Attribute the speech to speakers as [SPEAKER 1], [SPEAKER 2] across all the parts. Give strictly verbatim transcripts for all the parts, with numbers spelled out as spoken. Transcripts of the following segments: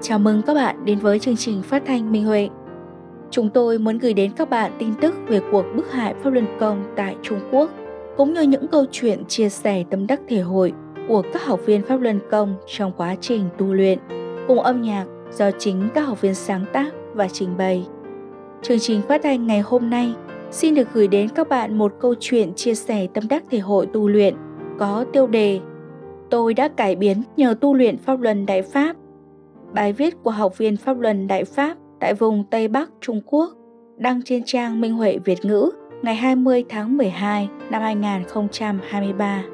[SPEAKER 1] Chào mừng các bạn đến với chương trình phát thanh Minh Huệ. Chúng tôi muốn gửi đến các bạn tin tức về cuộc bức hại Pháp Luân Công tại Trung Quốc, cũng như những câu chuyện chia sẻ tâm đắc thể hội của các học viên Pháp Luân Công trong quá trình tu luyện, cùng âm nhạc do chính các học viên sáng tác và trình bày. Chương trình phát thanh ngày hôm nay xin được gửi đến các bạn một câu chuyện chia sẻ tâm đắc thể hội tu luyện có tiêu đề Tôi đã cải biến nhờ tu luyện Pháp Luân Đại Pháp. Bài viết của học viên Pháp Luân Đại Pháp tại vùng Tây Bắc Trung Quốc đăng trên trang Minh Huệ Việt ngữ ngày hai mươi tháng mười hai năm hai nghìn không trăm hai mươi ba.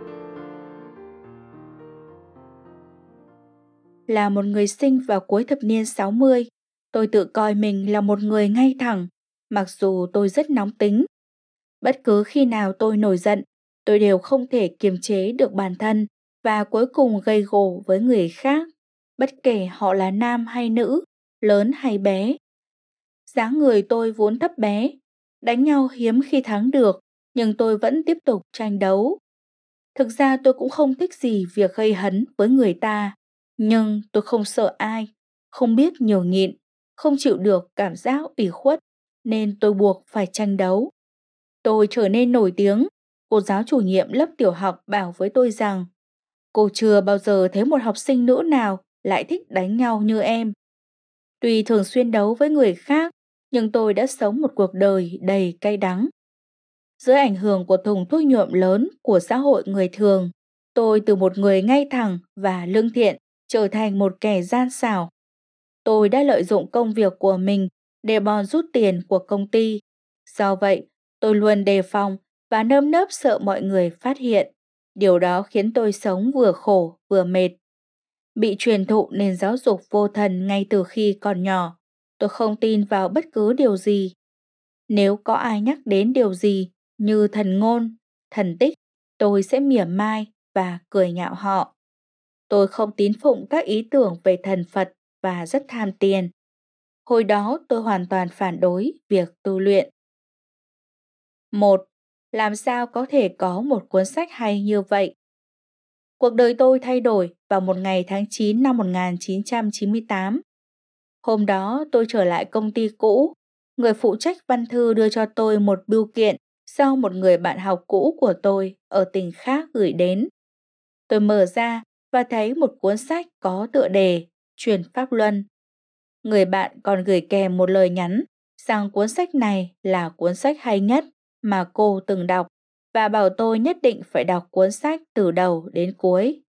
[SPEAKER 1] Là một người sinh vào cuối thập niên sáu mươi, tôi tự coi mình là một người ngay thẳng, mặc dù tôi rất nóng tính. Bất cứ khi nào tôi nổi giận, tôi đều không thể kiềm chế được bản thân và cuối cùng gây gổ với người khác, bất kể họ là nam hay nữ, lớn hay bé. Dáng người tôi vốn thấp bé, đánh nhau hiếm khi thắng được, nhưng tôi vẫn tiếp tục tranh đấu. Thực ra tôi cũng không thích gì việc gây hấn với người ta, nhưng tôi không sợ ai, không biết nhường nhịn, không chịu được cảm giác ủy khuất, nên tôi buộc phải tranh đấu. Tôi trở nên nổi tiếng, cô giáo chủ nhiệm lớp tiểu học bảo với tôi rằng cô chưa bao giờ thấy một học sinh nữ nào lại thích đánh nhau như em. Tuy thường xuyên đấu với người khác, nhưng tôi đã sống một cuộc đời đầy cay đắng. Dưới ảnh hưởng của thùng thuốc nhuộm lớn của xã hội người thường, tôi từ một người ngay thẳng và lương thiện trở thành một kẻ gian xảo. Tôi đã lợi dụng công việc của mình để bòn rút tiền của công ty. Do vậy, tôi luôn đề phòng và nơm nớp sợ mọi người phát hiện. Điều đó khiến tôi sống vừa khổ vừa mệt. Bị truyền thụ nền giáo dục vô thần ngay từ khi còn nhỏ, tôi không tin vào bất cứ điều gì. Nếu có ai nhắc đến điều gì như thần ngôn, thần tích, tôi sẽ mỉa mai và cười nhạo họ. Tôi không tín phụng các ý tưởng về thần Phật và rất tham tiền. Hồi đó tôi hoàn toàn phản đối việc tu luyện. một. Làm sao có thể có một cuốn sách hay như vậy? Cuộc đời tôi thay đổi vào một ngày tháng chín năm một nghìn chín trăm chín mươi tám. Hôm đó tôi trở lại công ty cũ. Người phụ trách văn thư đưa cho tôi một bưu kiện do một người bạn học cũ của tôi ở tỉnh khác gửi đến. Tôi mở ra và thấy một cuốn sách có tựa đề Truyền Pháp Luân. Người bạn còn gửi kèm một lời nhắn rằng cuốn sách này là cuốn sách hay nhất mà cô từng đọc và bảo tôi nhất định phải đọc cuốn sách từ đầu đến cuối.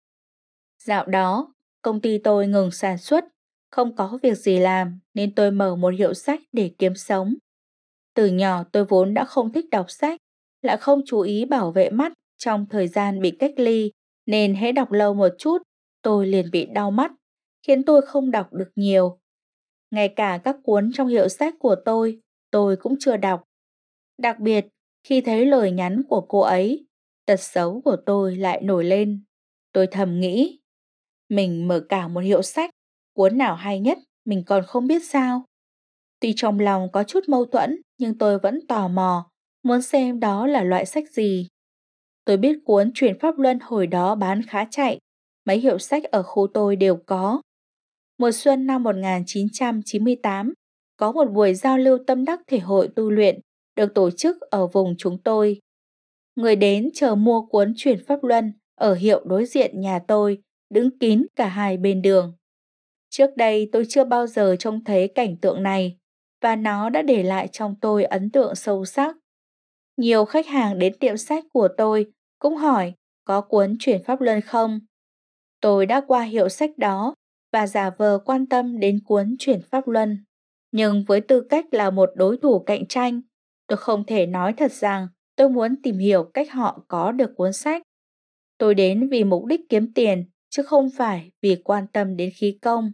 [SPEAKER 1] Dạo đó, công ty tôi ngừng sản xuất, không có việc gì làm nên tôi mở một hiệu sách để kiếm sống. Từ nhỏ tôi vốn đã không thích đọc sách, lại không chú ý bảo vệ mắt trong thời gian bị cách ly, nên hễ đọc lâu một chút, tôi liền bị đau mắt, khiến tôi không đọc được nhiều. Ngay cả các cuốn trong hiệu sách của tôi, tôi cũng chưa đọc. Đặc biệt, khi thấy lời nhắn của cô ấy, tật xấu của tôi lại nổi lên. Tôi thầm nghĩ, mình mở cả một hiệu sách, cuốn nào hay nhất mình còn không biết sao. Tuy trong lòng có chút mâu thuẫn, nhưng tôi vẫn tò mò, muốn xem đó là loại sách gì. Tôi biết cuốn Truyền Pháp Luân hồi đó bán khá chạy, mấy hiệu sách ở khu tôi đều có. Mùa xuân năm một nghìn chín trăm chín mươi tám, có một buổi giao lưu tâm đắc thể hội tu luyện được tổ chức ở vùng chúng tôi. Người đến chờ mua cuốn Truyền Pháp Luân ở hiệu đối diện nhà tôi, đứng kín cả hai bên đường. Trước đây tôi chưa bao giờ trông thấy cảnh tượng này, và nó đã để lại trong tôi ấn tượng sâu sắc. Nhiều khách hàng đến tiệm sách của tôi cũng hỏi có cuốn Truyền Pháp Luân không. Tôi đã qua hiệu sách đó và giả vờ quan tâm đến cuốn Truyền Pháp Luân. Nhưng với tư cách là một đối thủ cạnh tranh, tôi không thể nói thật rằng tôi muốn tìm hiểu cách họ có được cuốn sách. Tôi đến vì mục đích kiếm tiền, chứ không phải vì quan tâm đến khí công.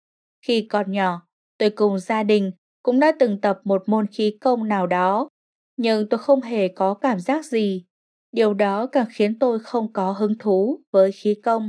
[SPEAKER 1] Khi còn nhỏ, tôi cùng gia đình cũng đã từng tập một môn khí công nào đó, nhưng tôi không hề có cảm giác gì. Điều đó càng khiến tôi không có hứng thú với khí công.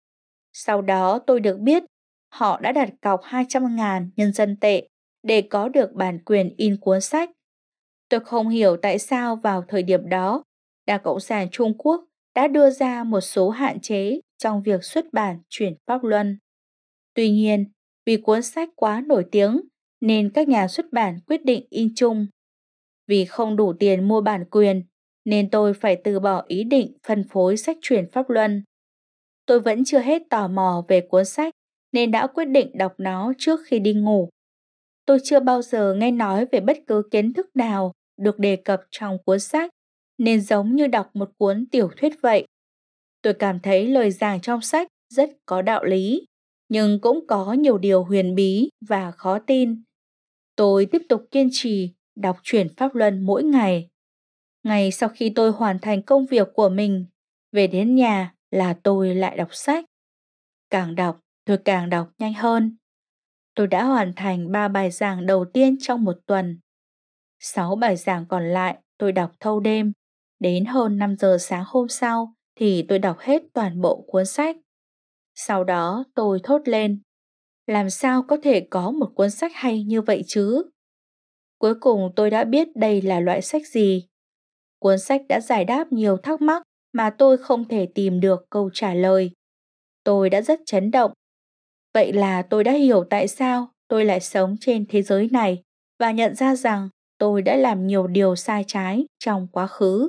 [SPEAKER 1] Sau đó tôi được biết họ đã đặt cọc hai trăm ngàn nhân dân tệ để có được bản quyền in cuốn sách. Tôi không hiểu tại sao vào thời điểm đó, Đảng Cộng sản Trung Quốc đã đưa ra một số hạn chế trong việc xuất bản Truyền Pháp Luân. Tuy nhiên, Vì cuốn sách quá nổi tiếng nên các nhà xuất bản quyết định in chung. Vì không đủ tiền mua bản quyền nên tôi phải từ bỏ ý định phân phối sách truyện Pháp Luân. Tôi vẫn chưa hết tò mò về cuốn sách nên đã quyết định đọc nó trước khi đi ngủ. Tôi chưa bao giờ nghe nói về bất cứ kiến thức nào được đề cập trong cuốn sách, nên giống như đọc một cuốn tiểu thuyết vậy. Tôi cảm thấy lời giảng trong sách rất có đạo lý, nhưng cũng có nhiều điều huyền bí và khó tin. Tôi tiếp tục kiên trì đọc truyện Pháp Luân mỗi ngày. Ngay sau khi tôi hoàn thành công việc của mình, về đến nhà là tôi lại đọc sách. Càng đọc, tôi càng đọc nhanh hơn. Tôi đã hoàn thành ba bài giảng đầu tiên trong một tuần. Sáu bài giảng còn lại tôi đọc thâu đêm. Đến hơn năm giờ sáng hôm sau thì tôi đọc hết toàn bộ cuốn sách. Sau đó tôi thốt lên, làm sao có thể có một cuốn sách hay như vậy chứ? Cuối cùng tôi đã biết đây là loại sách gì. Cuốn sách đã giải đáp nhiều thắc mắc mà tôi không thể tìm được câu trả lời. Tôi đã rất chấn động. Vậy là tôi đã hiểu tại sao tôi lại sống trên thế giới này và nhận ra rằng tôi đã làm nhiều điều sai trái trong quá khứ.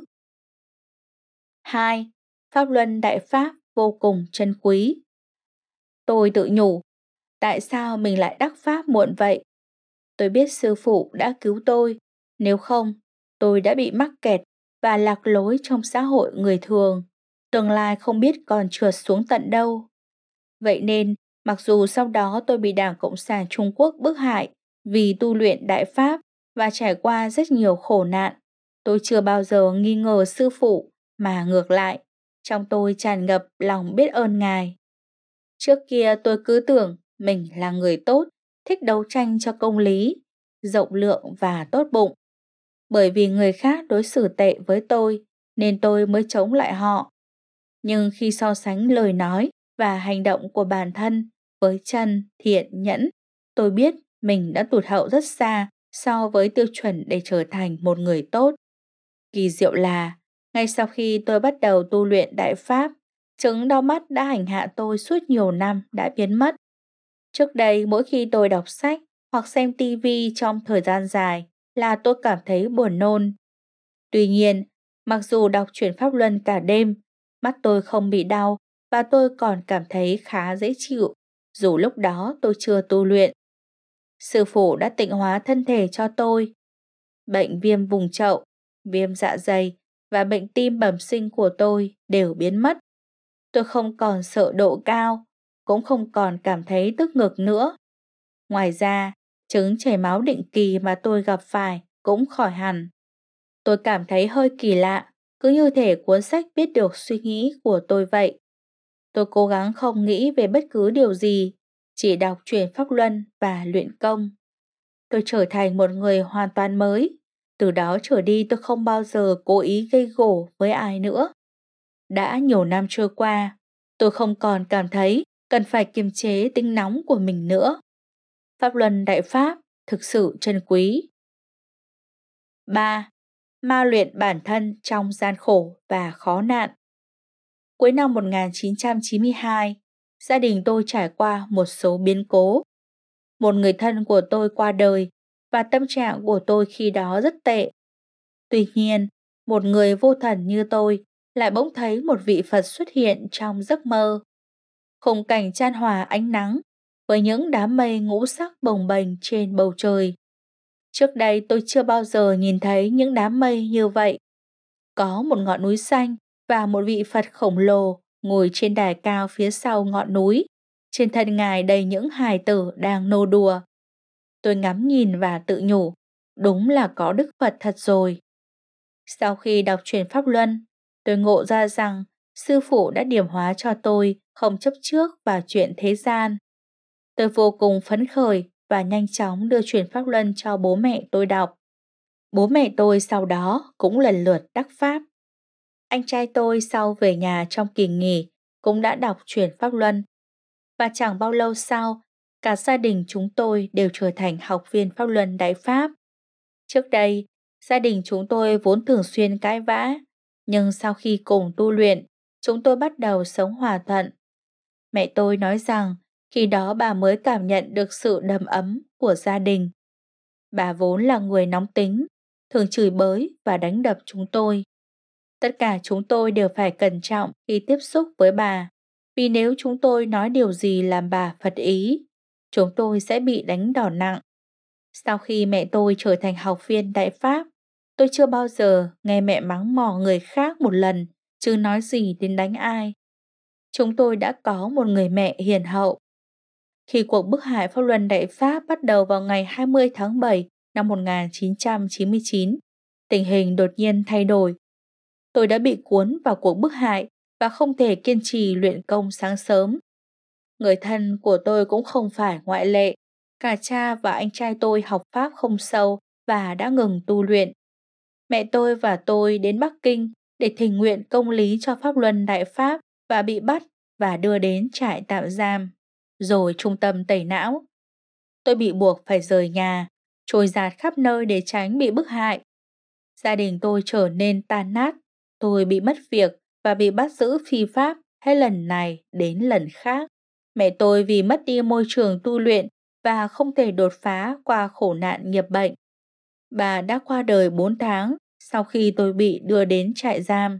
[SPEAKER 1] hai. Pháp Luân Đại Pháp vô cùng trân quý. Tôi tự nhủ, tại sao mình lại đắc Pháp muộn vậy? Tôi biết sư phụ đã cứu tôi, nếu không, tôi đã bị mắc kẹt và lạc lối trong xã hội người thường, tương lai không biết còn trượt xuống tận đâu. Vậy nên, mặc dù sau đó tôi bị Đảng Cộng sản Trung Quốc bức hại vì tu luyện Đại Pháp và trải qua rất nhiều khổ nạn, tôi chưa bao giờ nghi ngờ sư phụ, mà ngược lại, trong tôi tràn ngập lòng biết ơn Ngài. Trước kia tôi cứ tưởng mình là người tốt, thích đấu tranh cho công lý, rộng lượng và tốt bụng. Bởi vì người khác đối xử tệ với tôi, nên tôi mới chống lại họ. Nhưng khi so sánh lời nói và hành động của bản thân với chân, thiện, nhẫn, tôi biết mình đã tụt hậu rất xa so với tiêu chuẩn để trở thành một người tốt. Kỳ diệu là, ngay sau khi tôi bắt đầu tu luyện Đại Pháp, chứng đau mắt đã hành hạ tôi suốt nhiều năm đã biến mất. Trước đây mỗi khi tôi đọc sách hoặc xem tivi trong thời gian dài là tôi cảm thấy buồn nôn. Tuy nhiên, mặc dù đọc truyện Pháp Luân cả đêm, mắt tôi không bị đau và tôi còn cảm thấy khá dễ chịu, dù lúc đó tôi chưa tu luyện. Sư phụ đã tịnh hóa thân thể cho tôi. Bệnh viêm vùng chậu, viêm dạ dày và bệnh tim bẩm sinh của tôi đều biến mất. Tôi không còn sợ độ cao, cũng không còn cảm thấy tức ngực nữa. Ngoài ra, chứng chảy máu định kỳ mà tôi gặp phải cũng khỏi hẳn. Tôi cảm thấy hơi kỳ lạ, cứ như thể cuốn sách biết được suy nghĩ của tôi vậy. Tôi cố gắng không nghĩ về bất cứ điều gì, chỉ đọc truyện Pháp Luân và luyện công. Tôi trở thành một người hoàn toàn mới. Từ đó trở đi tôi không bao giờ cố ý gây gổ với ai nữa. Đã nhiều năm trôi qua, tôi không còn cảm thấy cần phải kiềm chế tính nóng của mình nữa. Pháp Luân Đại Pháp thực sự trân quý. ba. Ma luyện bản thân trong gian khổ và khó nạn. Cuối năm một nghìn chín trăm chín mươi hai, gia đình tôi trải qua một số biến cố. Một người thân của tôi qua đời và tâm trạng của tôi khi đó rất tệ. Tuy nhiên, một người vô thần như tôi lại bỗng thấy một vị Phật xuất hiện trong giấc mơ. Khung cảnh chan hòa ánh nắng với những đám mây ngũ sắc bồng bềnh trên bầu trời. Trước đây tôi chưa bao giờ nhìn thấy những đám mây như vậy. Có một ngọn núi xanh và một vị Phật khổng lồ ngồi trên đài cao phía sau ngọn núi. Trên thân Ngài đầy những hài tử đang nô đùa. Tôi ngắm nhìn và tự nhủ, đúng là có Đức Phật thật rồi. Sau khi đọc truyện Pháp Luân, tôi ngộ ra rằng sư phụ đã điểm hóa cho tôi không chấp trước vào chuyện thế gian. Tôi vô cùng phấn khởi và nhanh chóng đưa truyện Pháp Luân cho bố mẹ tôi đọc. Bố mẹ tôi sau đó cũng lần lượt đắc Pháp. Anh trai tôi sau về nhà trong kỳ nghỉ cũng đã đọc truyện Pháp Luân. Và chẳng bao lâu sau, cả gia đình chúng tôi đều trở thành học viên Pháp Luân Đại Pháp. Trước đây, gia đình chúng tôi vốn thường xuyên cãi vã, nhưng sau khi cùng tu luyện, chúng tôi bắt đầu sống hòa thuận. Mẹ tôi nói rằng Khi đó bà mới cảm nhận được sự đầm ấm của gia đình. Bà vốn là người nóng tính, thường chửi bới và đánh đập chúng tôi. Tất cả chúng tôi đều phải cẩn trọng khi tiếp xúc với bà, vì nếu chúng tôi nói điều gì làm bà phật ý, chúng tôi sẽ bị đánh đòn nặng. Sau khi mẹ tôi trở thành học viên Đại Pháp, tôi chưa bao giờ nghe mẹ mắng mỏ người khác một lần, chứ nói gì đến đánh ai. Chúng tôi đã có một người mẹ hiền hậu. Khi cuộc bức hại pháp luân Đại Pháp bắt đầu vào ngày hai mươi tháng bảy năm một nghìn chín trăm chín mươi chín, tình hình đột nhiên thay đổi. Tôi đã bị cuốn vào cuộc bức hại và không thể kiên trì luyện công sáng sớm. Người thân của tôi cũng không phải ngoại lệ. Cả cha và anh trai tôi học Pháp không sâu và đã ngừng tu luyện. Mẹ tôi và tôi đến Bắc Kinh để thỉnh nguyện công lý cho Pháp Luân Đại Pháp và bị bắt và đưa đến trại tạm giam, rồi trung tâm tẩy não. Tôi bị buộc phải rời nhà, trôi dạt khắp nơi để tránh bị bức hại. Gia đình tôi trở nên tan nát, tôi bị mất việc và bị bắt giữ phi pháp hết lần này đến lần khác. Mẹ tôi vì mất đi môi trường tu luyện và không thể đột phá qua khổ nạn nghiệp bệnh. Bà đã qua đời bốn tháng sau khi tôi bị đưa đến trại giam.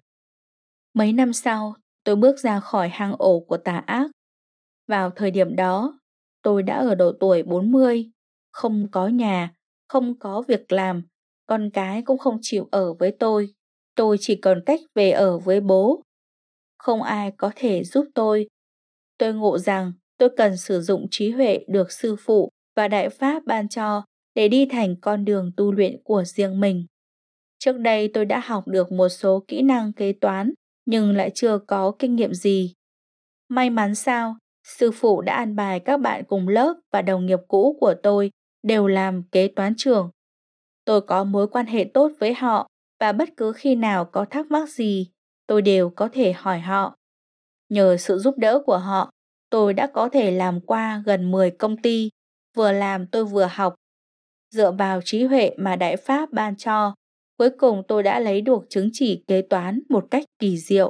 [SPEAKER 1] Mấy năm sau, tôi bước ra khỏi hang ổ của tà ác. Vào thời điểm đó, tôi đã ở độ tuổi bốn mươi, không có nhà, không có việc làm, con cái cũng không chịu ở với tôi. Tôi chỉ còn cách về ở với bố. Không ai có thể giúp tôi. Tôi ngộ rằng tôi cần sử dụng trí huệ được sư phụ và đại pháp ban cho để đi thành con đường tu luyện của riêng mình. Trước đây tôi đã học được một số kỹ năng kế toán nhưng lại chưa có kinh nghiệm gì. May mắn sao, sư phụ đã an bài các bạn cùng lớp và đồng nghiệp cũ của tôi đều làm kế toán trưởng. Tôi có mối quan hệ tốt với họ và bất cứ khi nào có thắc mắc gì, tôi đều có thể hỏi họ. Nhờ sự giúp đỡ của họ, tôi đã có thể làm qua gần mười công ty, vừa làm tôi vừa học. Dựa vào trí huệ mà Đại Pháp ban cho, cuối cùng tôi đã lấy được chứng chỉ kế toán một cách kỳ diệu.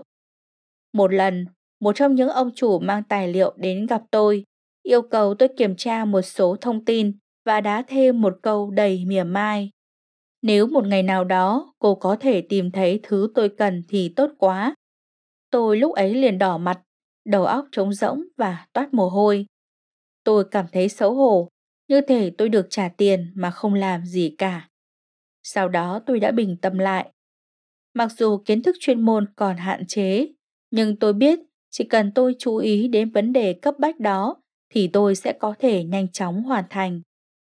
[SPEAKER 1] Một lần, một trong những ông chủ mang tài liệu đến gặp tôi, yêu cầu tôi kiểm tra một số thông tin và đá thêm một câu đầy mỉa mai. Nếu một ngày nào đó cô có thể tìm thấy thứ tôi cần thì tốt quá. Tôi lúc ấy liền đỏ mặt, đầu óc trống rỗng và toát mồ hôi. Tôi cảm thấy xấu hổ, như thể tôi được trả tiền mà không làm gì cả. Sau đó tôi đã bình tâm lại. Mặc dù kiến thức chuyên môn còn hạn chế, nhưng tôi biết chỉ cần tôi chú ý đến vấn đề cấp bách đó thì tôi sẽ có thể nhanh chóng hoàn thành.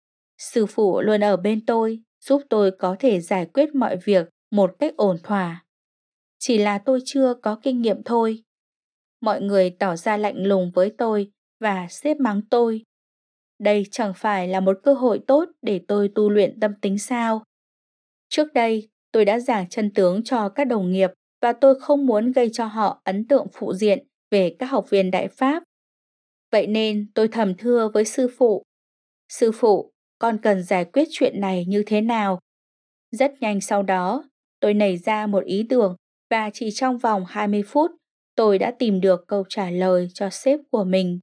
[SPEAKER 1] Sư phụ luôn ở bên tôi, giúp tôi có thể giải quyết mọi việc một cách ổn thỏa. Chỉ là tôi chưa có kinh nghiệm thôi. Mọi người tỏ ra lạnh lùng với tôi và sếp mắng tôi. Đây chẳng phải là một cơ hội tốt để tôi tu luyện tâm tính sao? Trước đây, tôi đã giảng chân tướng cho các đồng nghiệp và tôi không muốn gây cho họ ấn tượng phụ diện về các học viên Đại Pháp. Vậy nên tôi thầm thưa với sư phụ. Sư phụ, con cần giải quyết chuyện này như thế nào? Rất nhanh sau đó, tôi nảy ra một ý tưởng và chỉ trong vòng hai mươi phút, tôi đã tìm được câu trả lời cho sếp của mình.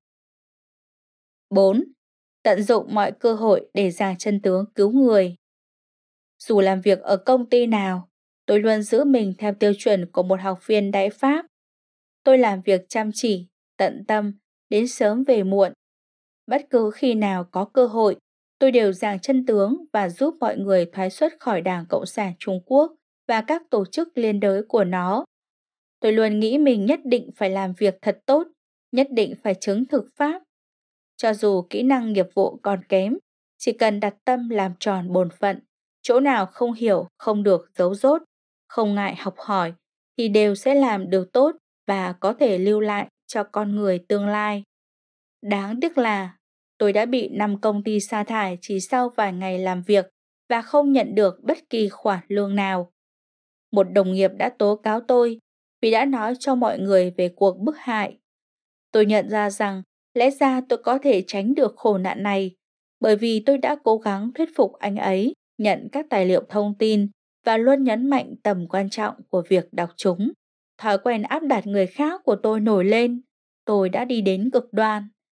[SPEAKER 1] bốn. Tận dụng mọi cơ hội để giảng chân tướng cứu người. Dù làm việc ở công ty nào, tôi luôn giữ mình theo tiêu chuẩn của một học viên Đại Pháp. Tôi làm việc chăm chỉ, tận tâm, đến sớm về muộn. Bất cứ khi nào có cơ hội, tôi đều giảng chân tướng và giúp mọi người thoái xuất khỏi Đảng Cộng sản Trung Quốc và các tổ chức liên đới của nó. Tôi luôn nghĩ mình nhất định phải làm việc thật tốt, nhất định phải chứng thực pháp. Cho dù kỹ năng nghiệp vụ còn kém, chỉ cần đặt tâm làm tròn bổn phận, chỗ nào không hiểu, không được giấu dốt, không ngại học hỏi, thì đều sẽ làm được tốt và có thể lưu lại cho con người tương lai. Đáng tiếc là tôi đã bị năm công ty sa thải chỉ sau vài ngày làm việc và không nhận được bất kỳ khoản lương nào. Một đồng nghiệp đã tố cáo tôi vì đã nói cho mọi người về cuộc bức hại. Tôi nhận ra rằng lẽ ra tôi có thể tránh được khổ nạn này bởi vì tôi đã cố gắng thuyết phục anh ấy nhận các tài liệu thông tin và luôn nhấn mạnh tầm quan trọng của việc đọc chúng. Thói quen áp đặt người khác của tôi nổi lên, tôi đã đi đến cực đoan.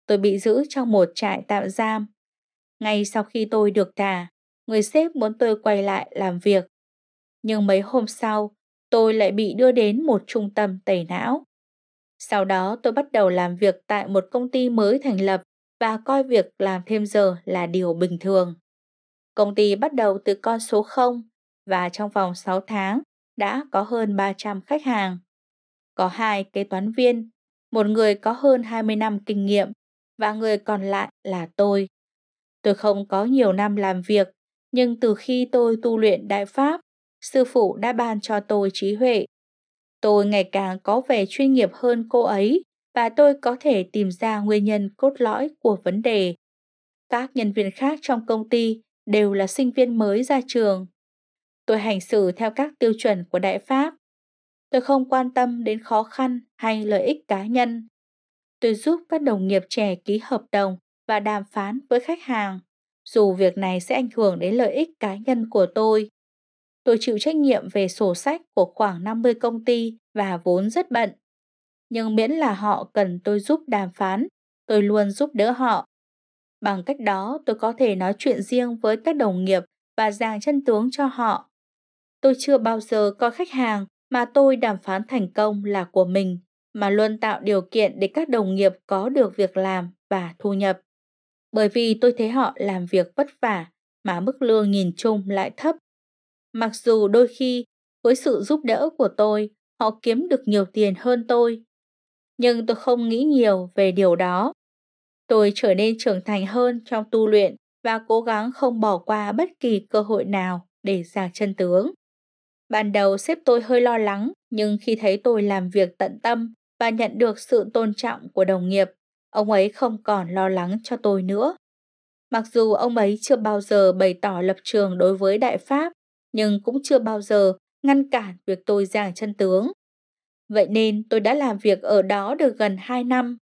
[SPEAKER 1] tôi bị giữ trong một trại tạm giam. Ngay sau khi tôi được thả, người sếp muốn tôi quay lại làm việc. Nhưng mấy hôm sau, tôi lại bị đưa đến một trung tâm tẩy não. Sau đó tôi bắt đầu làm việc tại một công ty mới thành lập và coi việc làm thêm giờ là điều bình thường. Công ty bắt đầu từ con số không và trong vòng sáu tháng đã có hơn ba trăm khách hàng. Có hai kế toán viên, một người có hơn hai mươi năm kinh nghiệm và người còn lại là tôi. Tôi không có nhiều năm làm việc, nhưng từ khi tôi tu luyện Đại Pháp, sư phụ đã ban cho tôi trí huệ. Tôi ngày càng có vẻ chuyên nghiệp hơn cô ấy và tôi có thể tìm ra nguyên nhân cốt lõi của vấn đề. Các nhân viên khác trong công ty đều là sinh viên mới ra trường. Tôi hành xử theo các tiêu chuẩn của Đại Pháp. Tôi không quan tâm đến khó khăn hay lợi ích cá nhân. Tôi giúp các đồng nghiệp trẻ ký hợp đồng và đàm phán với khách hàng, dù việc này sẽ ảnh hưởng đến lợi ích cá nhân của tôi. Tôi chịu trách nhiệm về sổ sách của khoảng năm mươi công ty và vốn rất bận. Nhưng miễn là họ cần tôi giúp đàm phán, tôi luôn giúp đỡ họ. Bằng cách đó, tôi có thể nói chuyện riêng với các đồng nghiệp và giảng chân tướng cho họ. Tôi chưa bao giờ coi khách hàng mà tôi đàm phán thành công là của mình, mà luôn tạo điều kiện để các đồng nghiệp có được việc làm và thu nhập. Bởi vì tôi thấy họ làm việc vất vả mà mức lương nhìn chung lại thấp. Mặc dù đôi khi, với sự giúp đỡ của tôi, họ kiếm được nhiều tiền hơn tôi. Nhưng tôi không nghĩ nhiều về điều đó. Tôi trở nên trưởng thành hơn trong tu luyện và cố gắng không bỏ qua bất kỳ cơ hội nào để giảng chân tướng. Ban đầu sếp tôi hơi lo lắng, nhưng khi thấy tôi làm việc tận tâm và nhận được sự tôn trọng của đồng nghiệp, ông ấy không còn lo lắng cho tôi nữa. Mặc dù ông ấy chưa bao giờ bày tỏ lập trường đối với Đại Pháp, nhưng cũng chưa bao giờ ngăn cản việc tôi giảng chân tướng. Vậy nên tôi đã làm việc ở đó được gần hai năm.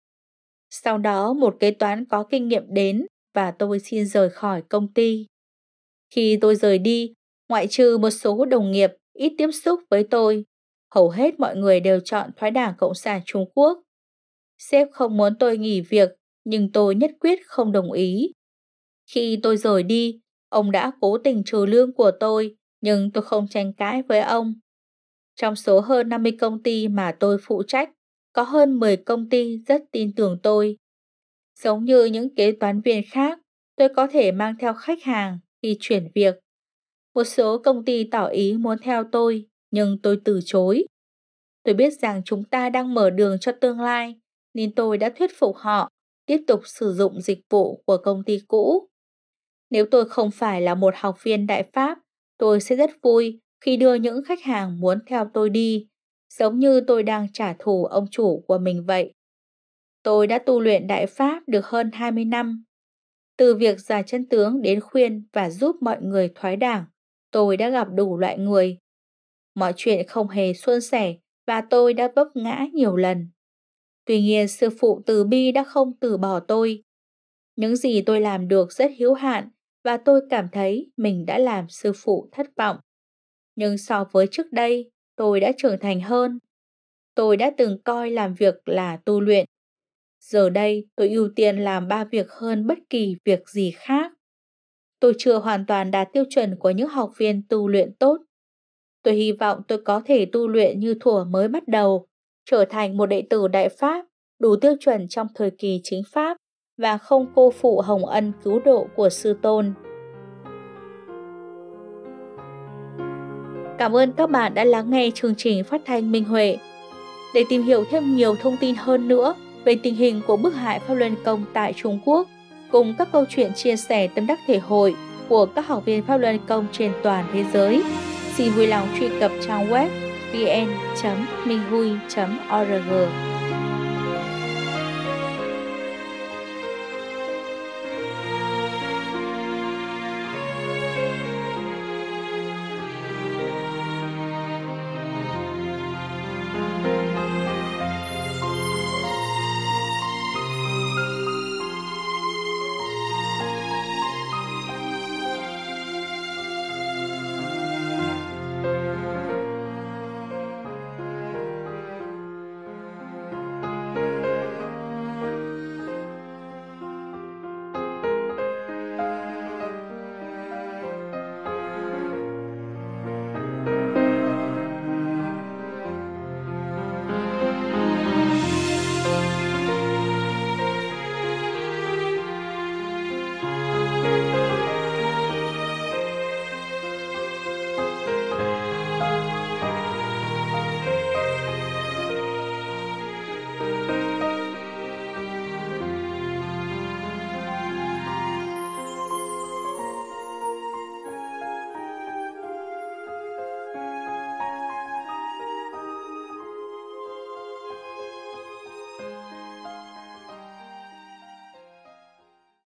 [SPEAKER 1] Sau đó một kế toán có kinh nghiệm đến và tôi xin rời khỏi công ty. Khi tôi rời đi, ngoại trừ một số đồng nghiệp ít tiếp xúc với tôi, hầu hết mọi người đều chọn thoái đảng Cộng sản Trung Quốc. Sếp không muốn tôi nghỉ việc, nhưng tôi nhất quyết không đồng ý. Khi tôi rời đi, ông đã cố tình trừ lương của tôi, nhưng tôi không tranh cãi với ông. Trong số hơn năm mươi công ty mà tôi phụ trách, có hơn mười công ty rất tin tưởng tôi. Giống như những kế toán viên khác, tôi có thể mang theo khách hàng khi chuyển việc. Một số công ty tỏ ý muốn theo tôi, nhưng tôi từ chối. Tôi biết rằng chúng ta đang mở đường cho tương lai, nên tôi đã thuyết phục họ tiếp tục sử dụng dịch vụ của công ty cũ. Nếu tôi không phải là một học viên Đại Pháp, tôi sẽ rất vui khi đưa những khách hàng muốn theo tôi đi, giống như tôi đang trả thù ông chủ của mình vậy. Tôi đã tu luyện Đại Pháp được hơn hai mươi năm. Từ việc giảng chân tướng đến khuyên và giúp mọi người thoái đảng, tôi đã gặp đủ loại người. Mọi chuyện không hề suôn sẻ và tôi đã vấp ngã nhiều lần. Tuy nhiên, sư phụ từ bi đã không từ bỏ tôi. Những gì tôi làm được rất hữu hạn và tôi cảm thấy mình đã làm sư phụ thất vọng. Nhưng so với trước đây, tôi đã trưởng thành hơn. Tôi đã từng coi làm việc là tu luyện. Giờ đây, tôi ưu tiên làm ba việc hơn bất kỳ việc gì khác. Tôi chưa hoàn toàn đạt tiêu chuẩn của những học viên tu luyện tốt. Tôi hy vọng tôi có thể tu luyện như thuở mới bắt đầu, trở thành một đệ tử Đại Pháp, đủ tiêu chuẩn trong thời kỳ chính Pháp và không cô phụ hồng ân cứu độ của Sư Tôn. Cảm ơn các bạn đã lắng nghe chương trình phát thanh Minh Huệ. Để tìm hiểu thêm nhiều thông tin hơn nữa về tình hình của bức hại Pháp Luân Công tại Trung Quốc, cùng các câu chuyện chia sẻ tâm đắc thể hội của các học viên Pháp Luân Công trên toàn thế giới, xin vui lòng truy cập trang web vn chấm minh hui chấm org.